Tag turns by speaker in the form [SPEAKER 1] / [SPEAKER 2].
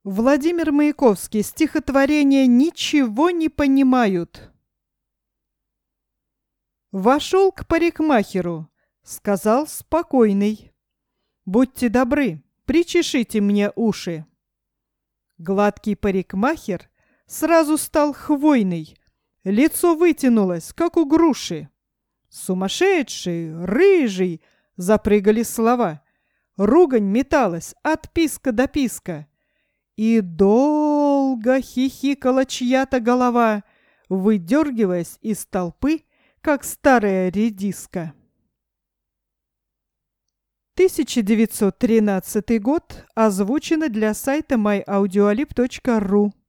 [SPEAKER 1] Владимир Маяковский. Стихотворение «Ничего не понимают». Вошел к парикмахеру, сказал спокойный: «Будьте добры, причешите мне уши». Гладкий парикмахер сразу стал хвойный, лицо вытянулось, как у груши. Сумасшедший, рыжий, запрыгали слова. Ругань металась от писка до писка. И долго хихикала чья-то голова, выдергиваясь из толпы, как старая редиска. 1913 год. Озвучено для сайта myaudioalib.ru.